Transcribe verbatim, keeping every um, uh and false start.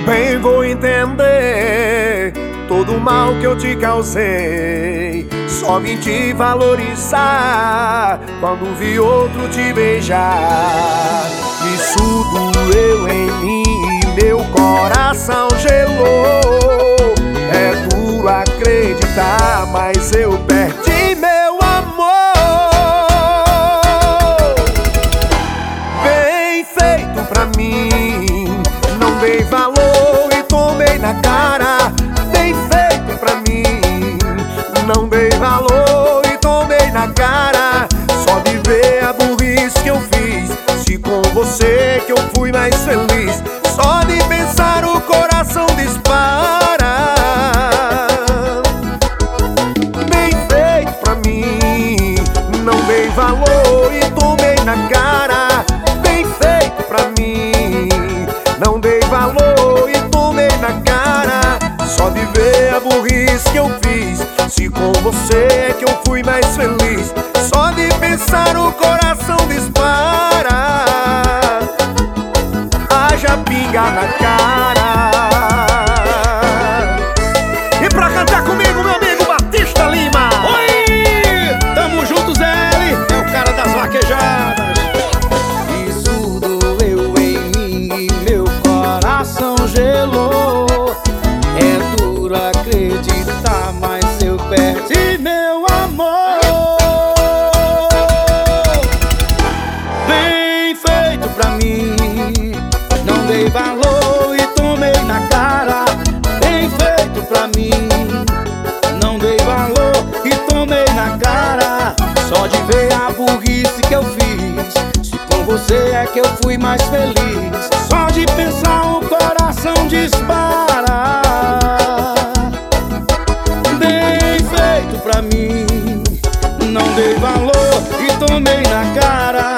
Bem vou entender todo o mal que eu te causei. Só vim te valorizar quando vi outro te beijar. Isso doeu em mim e meu coração gelou. É duro acreditar, mas eu perdi meu amor. Bem feito pra mim, não dei valor e tomei na cara. Bem feito pra mim, não dei valor e tomei na cara. Só de ver a burrice que eu fiz, se com você que eu fui mais feliz. Só de pensar o coração dispara. Bem feito pra mim, não dei valor e tomei na cara. Bem feito pra mim, não dei valor e tomei na cara. Só de ver a burrice que eu fiz, se com você é que eu fui mais feliz. Só de pensar o coração dispara. Haja pinga na cara. E pra cantar comigo, meu amigo Batista Lima. Oi! Tamo junto, Zé L, é o cara das vaquejadas. Isso doeu em mim e meu coração gelou. É duro acreditar, mas eu perdi meu amor. Bem feito pra mim, não dei valor e tomei na cara. Bem feito pra mim, não dei valor e tomei na cara. Só de ver a burrice que eu fiz, se com você é que eu fui mais feliz. Só de pensar o coração dispara. Bem feito pra mim, não dei valor e tomei na cara.